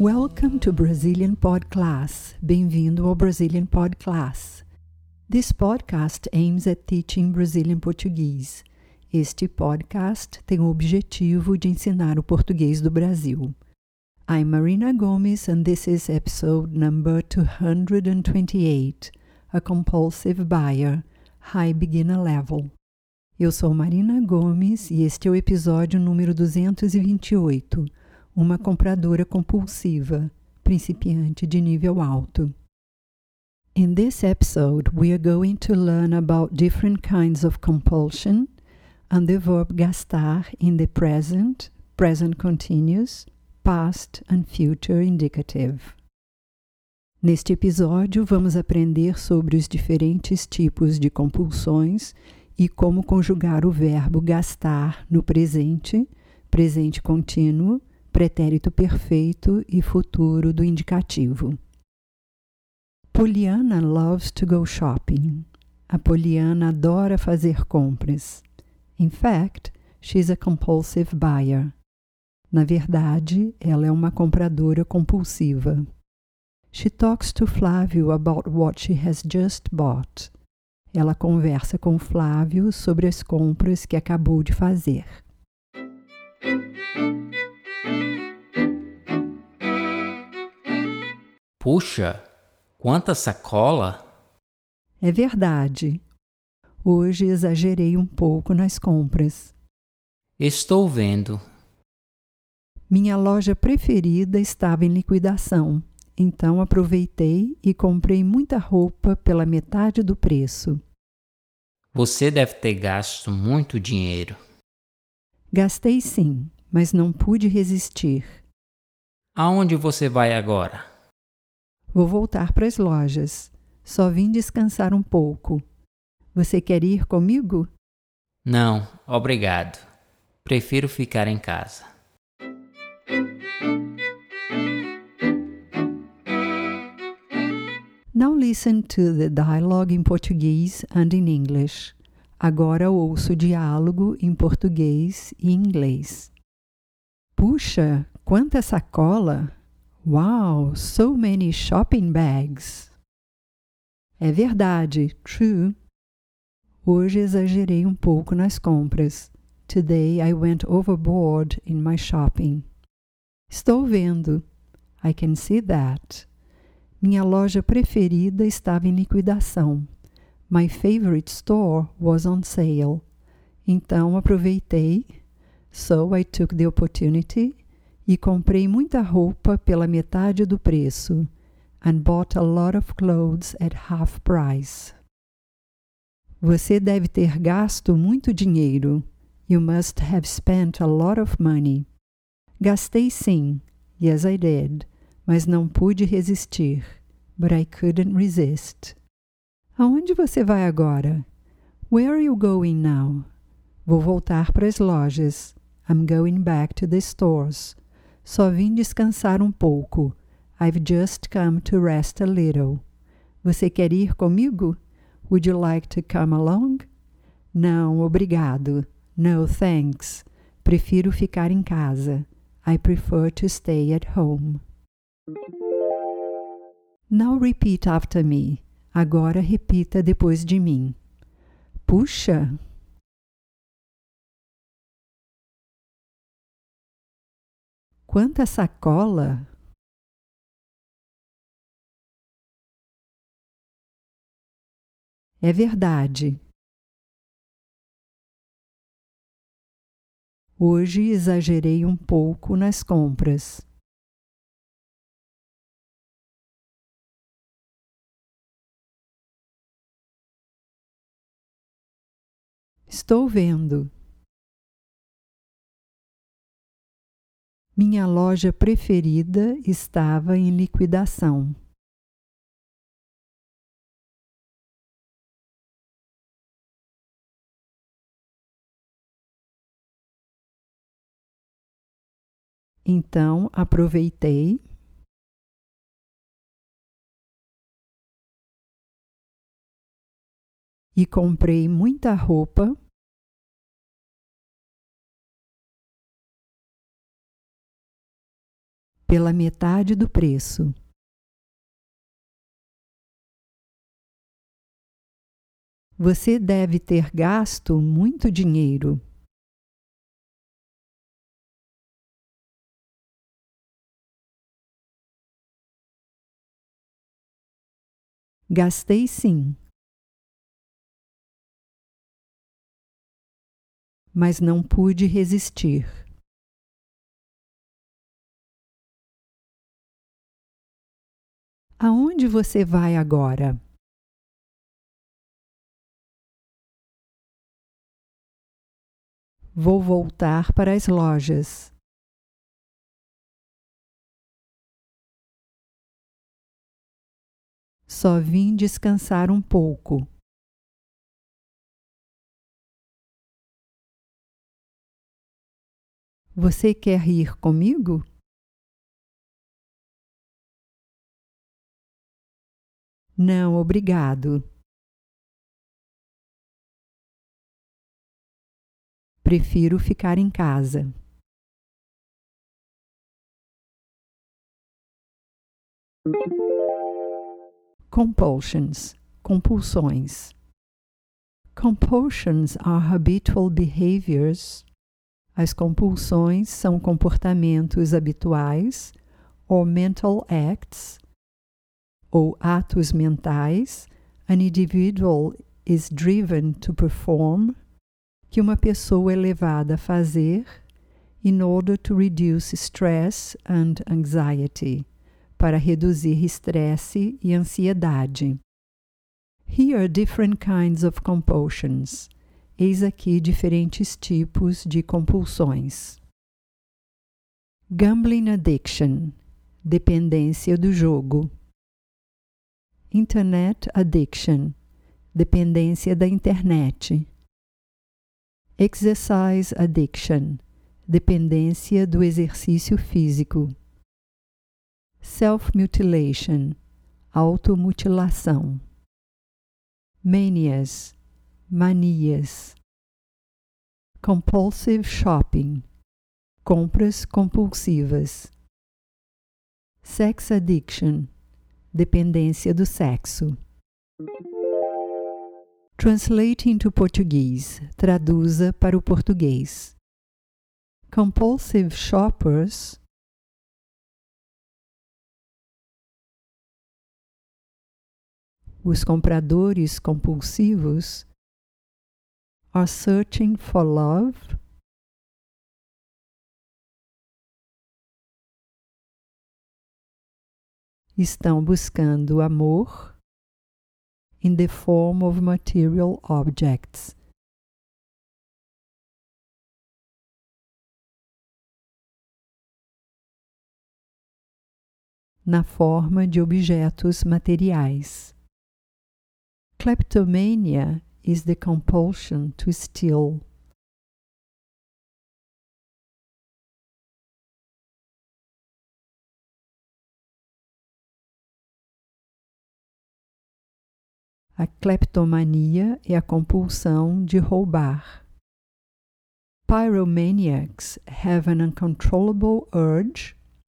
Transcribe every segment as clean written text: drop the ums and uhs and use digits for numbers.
Welcome to Brazilian Pod Class. Bem-vindo ao Brazilian Pod Class. This podcast aims at teaching Brazilian Portuguese. Este podcast tem o objetivo de ensinar o português do Brasil. I'm Marina Gomes and this is episode number 228, A Compulsive Buyer, High Beginner Level. Eu sou Marina Gomes e este é o episódio número 228, uma compradora compulsiva, principiante de nível alto. In this episode, we are going to learn about different kinds of compulsion and the verb gastar in the present, present continuous, past and future indicative. Neste episódio, vamos aprender sobre os diferentes tipos de compulsões e como conjugar o verbo gastar no presente, presente contínuo, pretérito perfeito e futuro do indicativo. Poliana loves to go shopping. A Poliana adora fazer compras. In fact, she's a compulsive buyer. Na verdade, ela é uma compradora compulsiva. She talks to Flávio about what she has just bought. Ela conversa com Flávio sobre as compras que acabou de fazer. Puxa, quanta sacola! É verdade. Hoje exagerei um pouco nas compras. Estou vendo. Minha loja preferida estava em liquidação, então aproveitei e comprei muita roupa pela metade do preço. Você deve ter gasto muito dinheiro. Gastei sim, mas não pude resistir. Aonde você vai agora? Vou voltar para as lojas. Só vim descansar um pouco. Você quer ir comigo? Não, obrigado. Prefiro ficar em casa. Now listen to the dialogue in Portuguese and in English. Agora ouço o diálogo em português e inglês. Puxa, quanta sacola! Wow, so many shopping bags! É verdade, true. Hoje exagerei um pouco nas compras. Today I went overboard in my shopping. Estou vendo. I can see that. Minha loja preferida estava em liquidação. My favorite store was on sale. Então aproveitei. So I took the opportunity e comprei muita roupa pela metade do preço. And bought a lot of clothes at half price. Você deve ter gasto muito dinheiro. You must have spent a lot of money. Gastei sim. Yes, I did. Mas não pude resistir. But I couldn't resist. Aonde você vai agora? Where are you going now? Vou voltar para as lojas. I'm going back to the stores. Só vim descansar um pouco. I've just come to rest a little. Você quer ir comigo? Would you like to come along? Não, obrigado. No, thanks. Prefiro ficar em casa. I prefer to stay at home. Now repeat after me. Agora repita depois de mim. Puxa! Quanta sacola! É verdade. Hoje exagerei um pouco nas compras. Estou vendo. Minha loja preferida estava em liquidação. Então aproveitei e comprei muita roupa pela metade do preço. Você deve ter gasto muito dinheiro. Gastei sim. Mas não pude resistir. Aonde você vai agora? Vou voltar para as lojas. Só vim descansar um pouco. Você quer ir comigo? Não, obrigado. Prefiro ficar em casa. Compulsions, compulsões. Compulsions are habitual behaviors. As compulsões são comportamentos habituais ou mental acts, ou atos mentais, an individual is driven to perform, que uma pessoa é levada a fazer in order to reduce stress and anxiety, para reduzir estresse e ansiedade. Here are different kinds of compulsions. Eis aqui diferentes tipos de compulsões. Gambling addiction, dependência do jogo. Internet addiction, dependência da internet. Exercise addiction, dependência do exercício físico. Self-mutilation, automutilação. Manias, manias. Compulsive shopping, compras compulsivas. Sex addiction, dependência do sexo. Translate into Portuguese, traduza para o português. Compulsive shoppers os compradores compulsivos are searching for love estão buscando amor in the form of material objects. Na forma de objetos materiais. Kleptomania is the compulsion to steal. A cleptomania é a compulsão de roubar. Pyromaniacs have an uncontrollable urge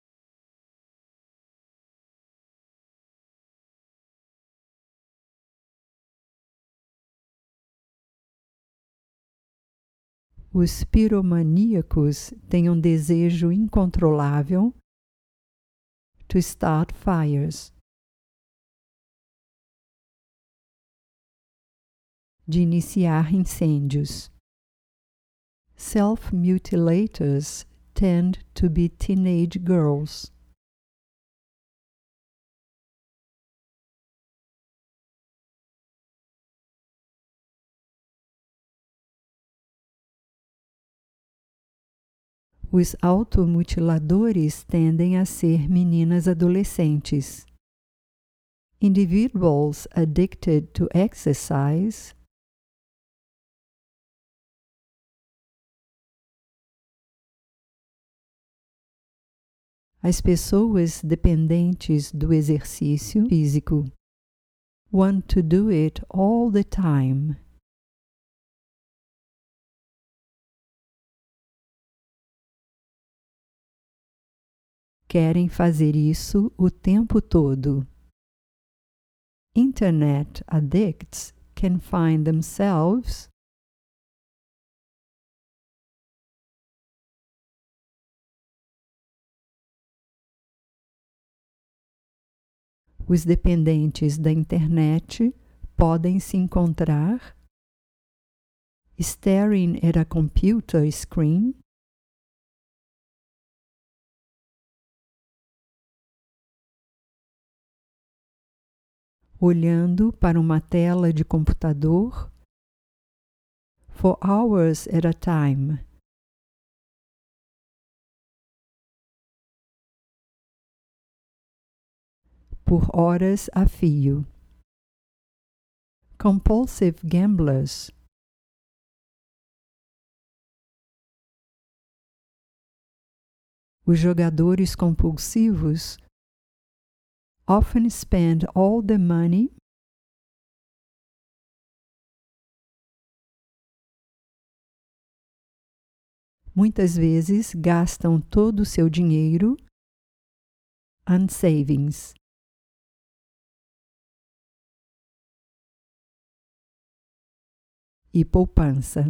os piromaníacos têm um desejo incontrolável to start fires, de iniciar incêndios. Self-mutilators tend to be teenage girls. Os automutiladores tendem a ser meninas adolescentes. Individuals addicted to exercise as pessoas dependentes do exercício físico want to do it all the time. querem fazer isso o tempo todo. Internet addicts can find themselves Os dependentes da internet podem se encontrar staring at a computer screen, olhando para uma tela de computador for hours at a time, por horas a fio. Compulsive gamblers Os jogadores compulsivos often spend all the money muitas vezes gastam todo o seu dinheiro and savings. E poupança.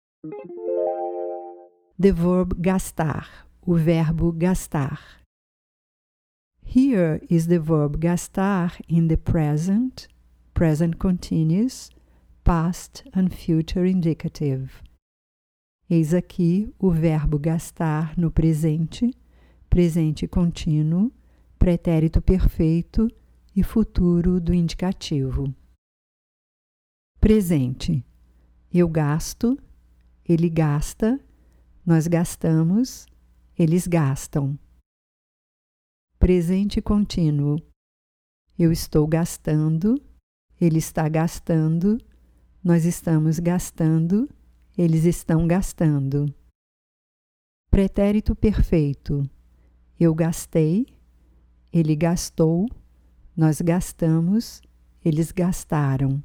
The verb gastar, o verbo gastar. Here is the verb gastar in the present, present continuous, past and future indicative. Eis aqui o verbo gastar no presente, presente contínuo, pretérito perfeito e futuro do indicativo. Presente. Eu gasto, ele gasta, nós gastamos, eles gastam. Presente contínuo. Eu estou gastando, ele está gastando, nós estamos gastando, eles estão gastando. Pretérito perfeito. Eu gastei, ele gastou, nós gastamos, eles gastaram.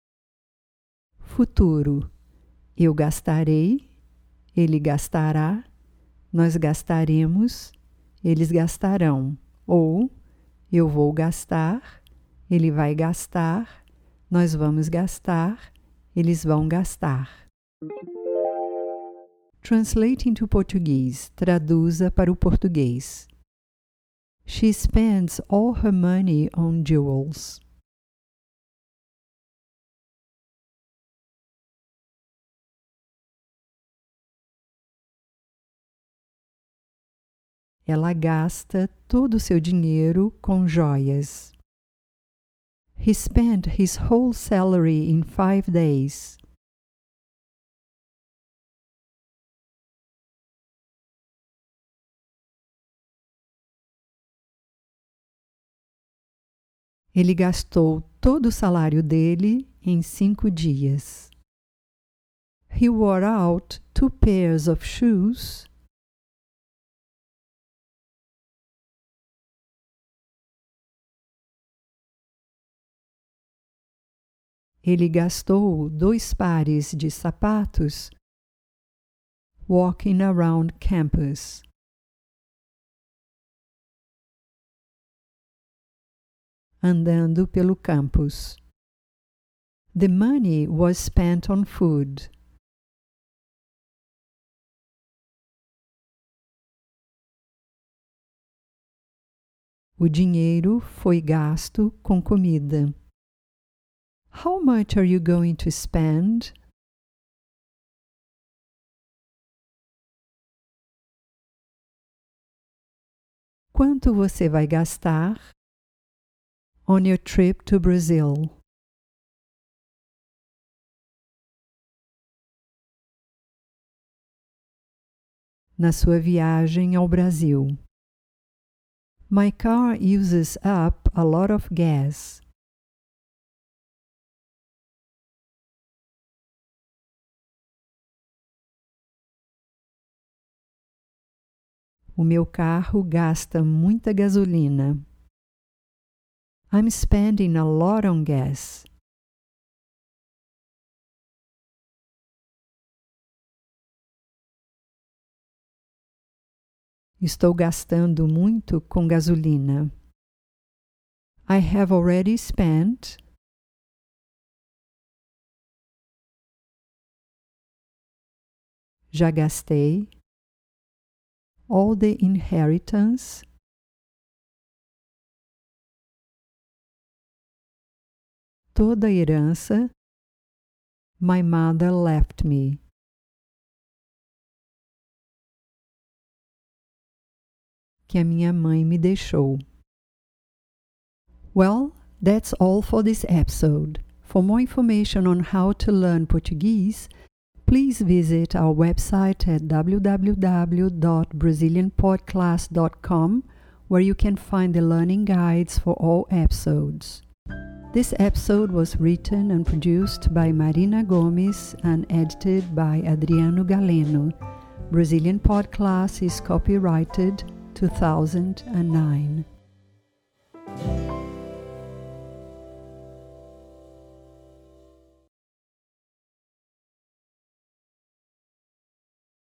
Futuro. Eu gastarei, ele gastará, nós gastaremos, eles gastarão. Ou eu vou gastar, ele vai gastar, nós vamos gastar, eles vão gastar. Translate into Portuguese. Traduza para o português. She spends all her money on jewels. Ela gasta todo o seu dinheiro com joias. He spent his whole salary in 5 days. Ele gastou todo o salário dele em 5 dias. He wore out 2 pairs of shoes. Ele gastou 2 pares de sapatos walking around campus. Andando pelo campus. The money was spent on food. O dinheiro foi gasto com comida. How much are you going to spend? Quanto você vai gastar on your trip to Brazil? Na sua viagem ao Brasil. My car uses up a lot of gas. O meu carro gasta muita gasolina. I'm spending a lot on gas. Estou gastando muito com gasolina. I have already spent. Já gastei. All the inheritance. Toda a herança. My mother left me. Que a minha mãe me deixou. Well, that's all for this episode. For more information on how to learn Portuguese, please visit our website at www.brazilianpodclass.com, where you can find the learning guides for all episodes. This episode was written and produced by Marina Gomes and edited by Adriano Galeno. Brazilian Podcast is copyrighted 2009.